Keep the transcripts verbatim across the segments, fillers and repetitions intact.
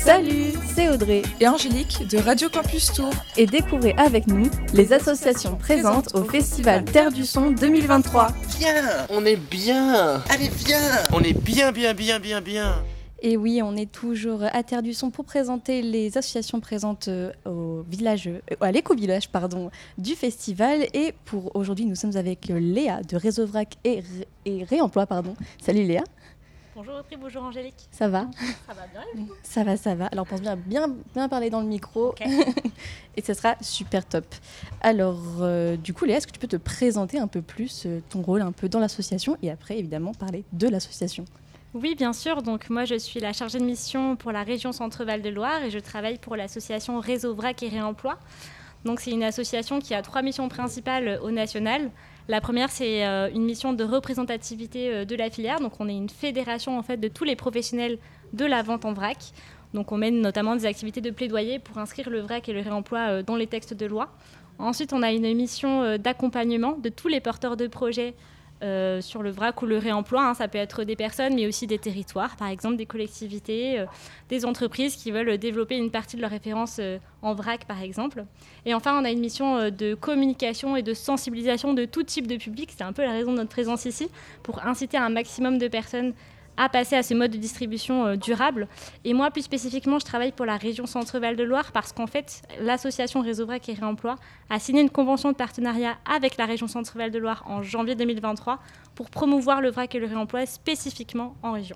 Salut, c'est Audrey et Angélique de Radio Campus Tours. Et découvrez avec nous les associations présentes au Festival Terre du Son deux mille vingt-trois. Viens, on est bien. Allez, viens. On est bien, bien, bien, bien, bien. Et oui, on est toujours à Terre du Son pour présenter les associations présentes au village, à l'éco-village pardon, du festival. Et pour aujourd'hui, nous sommes avec Léa de Réseau Vrac et, et Réemploi. Pardon. Salut Léa. Bonjour Audrey, bonjour Angélique. Ça va ? Ça va bien. Ça va, ça va. Alors pense bien, bien, bien parler dans le micro. Okay. Et ce sera super top. Alors, euh, du coup, Léa, est-ce que tu peux te présenter un peu plus euh, ton rôle un peu dans l'association et après, évidemment, parler de l'association ? Oui, bien sûr. Donc moi, je suis la chargée de mission pour la région Centre-Val de Loire et je travaille pour l'association Réseau Vrac et Réemploi. Donc c'est une association qui a trois missions principales au national. La première, c'est euh, une mission de représentativité euh, de la filière. Donc, on est une fédération en fait, de tous les professionnels de la vente en vrac. Donc, on mène notamment des activités de plaidoyer pour inscrire le vrac et le réemploi euh, dans les textes de loi. Ensuite, on a une mission euh, d'accompagnement de tous les porteurs de projets euh, sur le vrac ou le réemploi. Hein. Ça peut être des personnes, mais aussi des territoires, par exemple des collectivités, euh, des entreprises qui veulent développer une partie de leur référence euh, en vrac, par exemple. Et enfin, on a une mission euh, de communication et de sensibilisation de tout type de public. C'est un peu la raison de notre présence ici, pour inciter un maximum de personnes à passer à ce mode de distribution euh, durable. Et moi, plus spécifiquement, je travaille pour la région Centre-Val de Loire parce qu'en fait, l'association Réseau Vrac et Réemploi a signé une convention de partenariat avec la région Centre-Val de Loire en janvier deux mille vingt-trois pour promouvoir le vrac et le réemploi spécifiquement en région.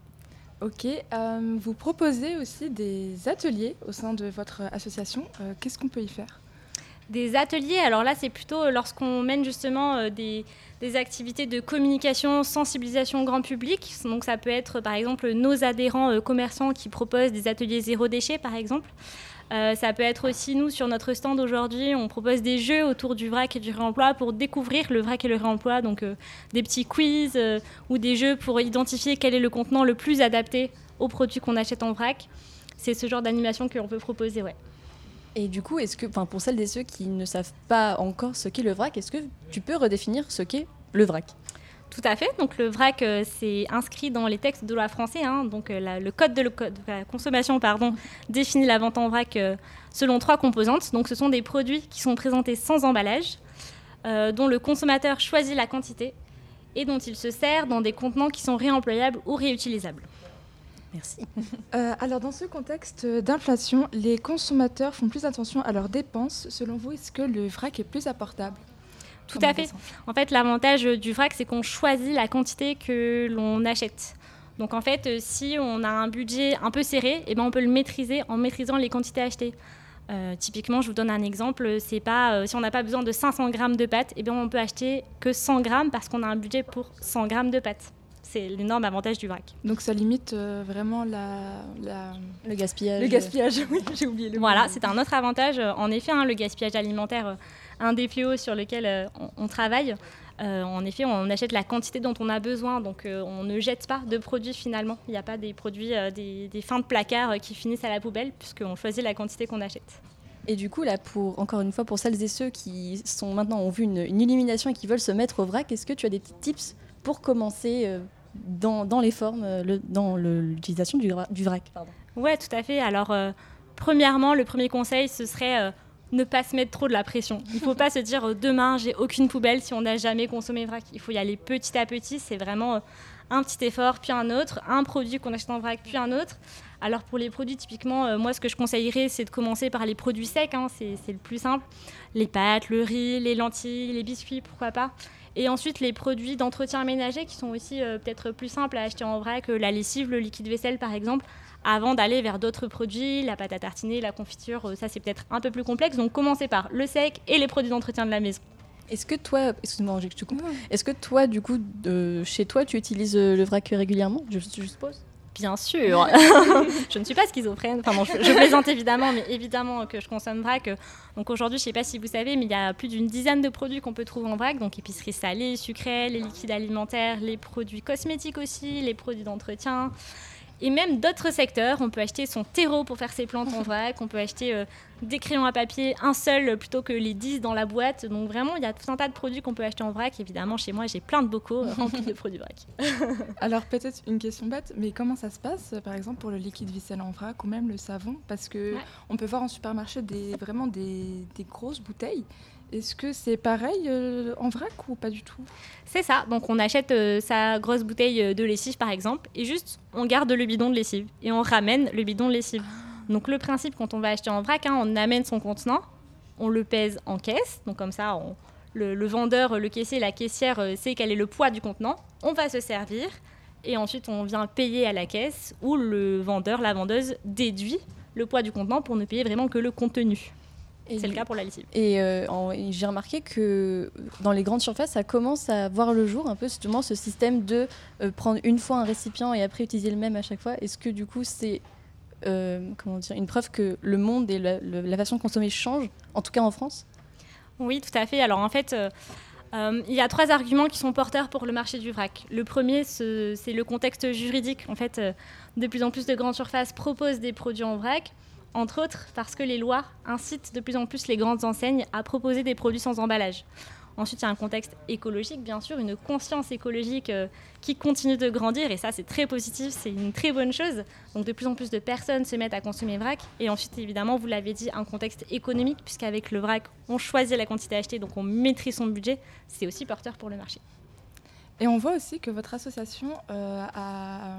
Ok, euh, vous proposez aussi des ateliers au sein de votre association. Euh, qu'est-ce qu'on peut y faire ? Des ateliers, alors là, c'est plutôt lorsqu'on mène justement euh, des, des activités de communication, sensibilisation grand public. Donc ça peut être par exemple nos adhérents euh, commerçants qui proposent des ateliers zéro déchet par exemple. Euh, ça peut être aussi nous, sur notre stand aujourd'hui, on propose des jeux autour du vrac et du réemploi pour découvrir le vrac et le réemploi. Donc euh, des petits quiz euh, ou des jeux pour identifier quel est le contenant le plus adapté aux produits qu'on achète en vrac. C'est ce genre d'animation qu'on peut proposer, ouais. Et du coup, est-ce que, enfin, pour celles et ceux qui ne savent pas encore ce qu'est le vrac, est-ce que tu peux redéfinir ce qu'est le vrac ? Tout à fait. Donc le vrac, euh, c'est inscrit dans les textes de loi français. Hein. Donc euh, la, le code de, le code de la consommation, pardon, définit la vente en vrac euh, selon trois composantes. Donc ce sont des produits qui sont présentés sans emballage, euh, dont le consommateur choisit la quantité et dont il se sert dans des contenants qui sont réemployables ou réutilisables. Merci. Euh, alors, dans ce contexte d'inflation, les consommateurs font plus attention à leurs dépenses. Selon vous, est-ce que le vrac est plus abordable ? Tout à fait. En fait, l'avantage du vrac, c'est qu'on choisit la quantité que l'on achète. Donc, en fait, si on a un budget un peu serré, eh ben, on peut le maîtriser en maîtrisant les quantités achetées. Euh, typiquement, je vous donne un exemple. C'est pas, euh, si on n'a pas besoin de cinq cents grammes de pâtes, eh ben, on peut acheter que cent grammes parce qu'on a un budget pour cent grammes de pâtes. C'est l'énorme avantage du vrac. Donc ça limite euh, vraiment la, la... le gaspillage. Le gaspillage, oui, j'ai oublié le mot. Voilà, c'est un autre avantage. En effet, hein, le gaspillage alimentaire, euh, un des fléaux sur lesquels euh, on, on travaille. Euh, en effet, on achète la quantité dont on a besoin, donc euh, on ne jette pas de produits finalement. Il n'y a pas des produits, euh, des, des fins de placard euh, qui finissent à la poubelle, puisqu'on choisit la quantité qu'on achète. Et du coup, là, pour, encore une fois, pour celles et ceux qui sont maintenant ont vu une, une illumination et qui veulent se mettre au vrac, est-ce que tu as des petits tips pour commencer euh, Dans, dans les formes, le, dans le, l'utilisation du, du vrac. Oui, tout à fait. Alors, euh, premièrement, le premier conseil, ce serait euh, ne pas se mettre trop de la pression. Il ne faut pas se dire euh, demain, j'ai aucune poubelle si on n'a jamais consommé vrac. Il faut y aller petit à petit. C'est vraiment euh, un petit effort, puis un autre, un produit qu'on achète en vrac, puis un autre. Alors, pour les produits, typiquement, euh, moi, ce que je conseillerais, c'est de commencer par les produits secs. Hein, c'est, c'est le plus simple. Les pâtes, le riz, les lentilles, les biscuits, pourquoi pas. Et ensuite, les produits d'entretien ménager qui sont aussi euh, peut-être plus simples à acheter en vrac, euh, la lessive, le liquide vaisselle par exemple, avant d'aller vers d'autres produits, la pâte à tartiner, la confiture, euh, ça c'est peut-être un peu plus complexe. Donc commencez par le sec et les produits d'entretien de la maison. Est-ce que toi, excuse-moi, je te coupe. Est-ce que toi, du coup, euh, chez toi, tu utilises le vrac régulièrement, je, je suppose ? Bien sûr. Je ne suis pas schizophrène. Enfin, non, je, je plaisante évidemment, mais évidemment que je consomme vrac. Donc aujourd'hui, je ne sais pas si vous savez, mais il y a plus d'une dizaine de produits qu'on peut trouver en vrac. Donc épicerie salée, sucrée, les liquides alimentaires, les produits cosmétiques aussi, les produits d'entretien. Et même d'autres secteurs, on peut acheter son terreau pour faire ses plantes en vrac, on peut acheter euh, des crayons à papier, un seul plutôt que les dix dans la boîte. Donc vraiment, il y a tout un tas de produits qu'on peut acheter en vrac. Évidemment, chez moi, j'ai plein de bocaux euh, remplis de produits vrac. Alors peut-être une question bête, mais comment ça se passe, par exemple, pour le liquide vaisselle en vrac ou même le savon? Parce qu'on ouais. peut voir en supermarché des, vraiment des, des grosses bouteilles. Est-ce que c'est pareil euh, en vrac ou pas du tout? C'est ça. Donc, on achète euh, sa grosse bouteille de lessive, par exemple, et juste, on garde le bidon de lessive et on ramène le bidon de lessive. Donc, le principe, quand on va acheter en vrac, hein, on amène son contenant, on le pèse en caisse. Donc, comme ça, on, le, le vendeur, le caissier, la caissière euh, sait quel est le poids du contenant. On va se servir et ensuite, on vient payer à la caisse où le vendeur, la vendeuse, déduit le poids du contenant pour ne payer vraiment que le contenu. Et c'est le cas pour la lessive. Et, euh, en, et j'ai remarqué que dans les grandes surfaces, ça commence à voir le jour, un peu justement ce système de euh, prendre une fois un récipient et après utiliser le même à chaque fois. Est-ce que du coup, c'est euh, comment dire, une preuve que le monde et la, le, la façon de consommer changent, en tout cas en France? Oui, tout à fait. Alors en fait, euh, euh, il y a trois arguments qui sont porteurs pour le marché du vrac. Le premier, c'est, c'est le contexte juridique. En fait, euh, de plus en plus de grandes surfaces proposent des produits en vrac. Entre autres, parce que les lois incitent de plus en plus les grandes enseignes à proposer des produits sans emballage. Ensuite, il y a un contexte écologique, bien sûr, une conscience écologique euh, qui continue de grandir, et ça, c'est très positif, c'est une très bonne chose. Donc, de plus en plus de personnes se mettent à consommer vrac. Et ensuite, évidemment, vous l'avez dit, un contexte économique, puisqu'avec le vrac, on choisit la quantité achetée, donc on maîtrise son budget. C'est aussi porteur pour le marché. Et on voit aussi que votre association euh, a...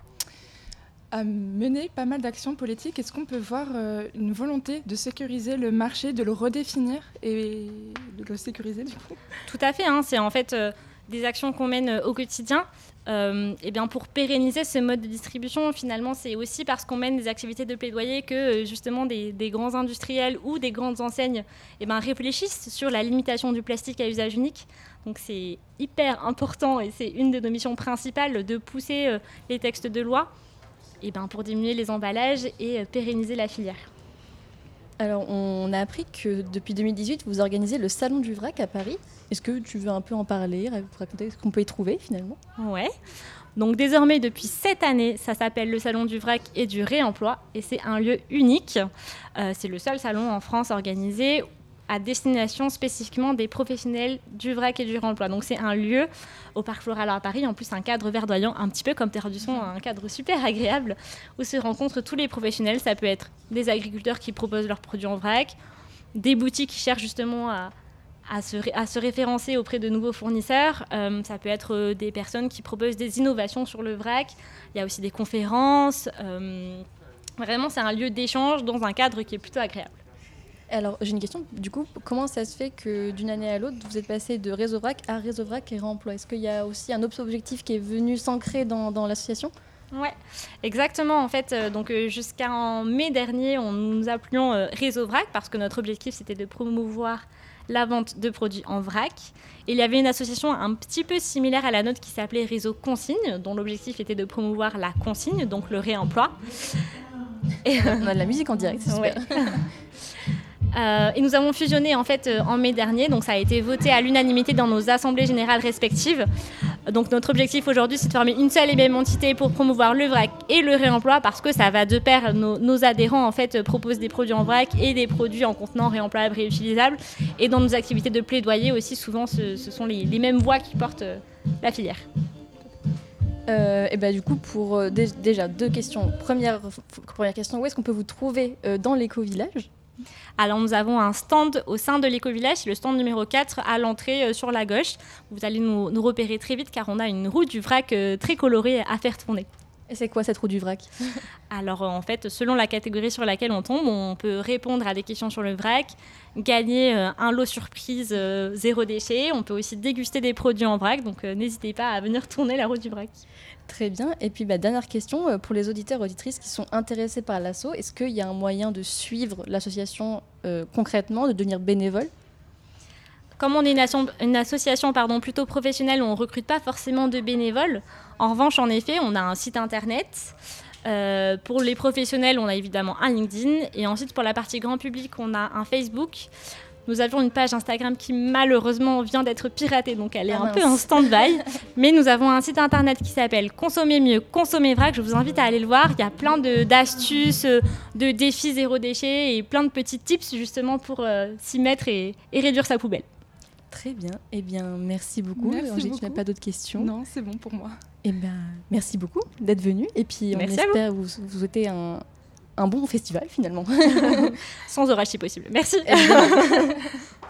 a mené pas mal d'actions politiques. Est-ce qu'on peut voir euh, une volonté de sécuriser le marché, de le redéfinir et de le sécuriser du coup? Tout à fait, hein, c'est en fait euh, des actions qu'on mène euh, au quotidien. Euh, et bien pour pérenniser ce mode de distribution, finalement, c'est aussi parce qu'on mène des activités de plaidoyer que euh, justement des, des grands industriels ou des grandes enseignes eh ben, réfléchissent sur la limitation du plastique à usage unique. Donc c'est hyper important et c'est une de nos missions principales de pousser euh, les textes de loi et ben pour diminuer les emballages et euh, pérenniser la filière. Alors, on a appris que depuis deux mille dix-huit, vous organisez le Salon du Vrac à Paris. Est-ce que tu veux un peu en parler, raconter ce qu'on peut y trouver finalement? Ouais. Donc désormais, depuis cette année, ça s'appelle le Salon du Vrac et du Réemploi et c'est un lieu unique. Euh, c'est le seul salon en France organisé à destination spécifiquement des professionnels du vrac et du réemploi. Donc c'est un lieu au Parc Floral à Paris, en plus un cadre verdoyant, un petit peu comme Terre du Son, un cadre super agréable où se rencontrent tous les professionnels. Ça peut être des agriculteurs qui proposent leurs produits en vrac, des boutiques qui cherchent justement à, à, se, ré, à se référencer auprès de nouveaux fournisseurs. Euh, ça peut être des personnes qui proposent des innovations sur le vrac. Il y a aussi des conférences. Euh, vraiment, c'est un lieu d'échange dans un cadre qui est plutôt agréable. Alors, j'ai une question. Du coup, comment ça se fait que d'une année à l'autre, vous êtes passé de Réseau Vrac à Réseau Vrac et Réemploi? Est-ce qu'il y a aussi un autre objectif qui est venu s'ancrer dans, dans l'association? Oui, exactement. En fait, euh, donc, euh, jusqu'en mai dernier, on nous appelions euh, Réseau Vrac parce que notre objectif, c'était de promouvoir la vente de produits en vrac. Et il y avait une association un petit peu similaire à la nôtre qui s'appelait Réseau Consigne, dont l'objectif était de promouvoir la consigne, donc le réemploi. Et, euh, on a de la musique en direct, c'est super. Ouais. Euh, et nous avons fusionné en fait euh, en mai dernier, donc ça a été voté à l'unanimité dans nos assemblées générales respectives. Donc notre objectif aujourd'hui, c'est de former une seule et même entité pour promouvoir le vrac et le réemploi, parce que ça va de pair. Nos, nos adhérents en fait proposent des produits en vrac et des produits en contenant réemployables, réutilisables. Et dans nos activités de plaidoyer aussi, souvent, ce, ce sont les, les mêmes voix qui portent euh, la filière. Euh, et ben du coup, pour euh, dé- déjà deux questions. Première, première question, où est-ce qu'on peut vous trouver euh, dans l'éco-village ? Alors nous avons un stand au sein de l'éco-village, c'est le stand numéro quatre à l'entrée euh, sur la gauche. Vous allez nous, nous repérer très vite car on a une roue du vrac euh, très colorée à faire tourner. Et c'est quoi cette roue du vrac? Alors euh, en fait, selon la catégorie sur laquelle on tombe, on peut répondre à des questions sur le vrac, gagner euh, un lot surprise euh, zéro déchet. On peut aussi déguster des produits en vrac, donc euh, n'hésitez pas à venir tourner la roue du vrac. Très bien. Et puis, bah, dernière question, euh, pour les auditeurs et auditrices qui sont intéressés par l'asso, est-ce qu'il y a un moyen de suivre l'association euh, concrètement, de devenir bénévole? Comme on est une, asso- une association pardon, plutôt professionnelle, on ne recrute pas forcément de bénévoles. En revanche, en effet, on a un site internet. Euh, pour les professionnels, on a évidemment un LinkedIn. Et ensuite, pour la partie grand public, on a un Facebook. Nous avions une page Instagram qui malheureusement vient d'être piratée, donc elle est Ah un mince. peu en stand-by. Mais nous avons un site internet qui s'appelle Consommer mieux, consommer vrac. Je vous invite à aller le voir. Il y a plein de, d'astuces, euh, de défis zéro déchet et plein de petits tips justement pour euh, s'y mettre et, et réduire sa poubelle. Très bien. Eh bien, merci beaucoup. Merci Angélique, tu n'as beaucoup. pas d'autres questions? Non, c'est bon pour moi. Eh bien, merci beaucoup d'être venue. Et puis, on Merci à vous. espère vous, vous souhaiter un, un bon festival finalement. Sans orage si possible. Merci. Eh bien,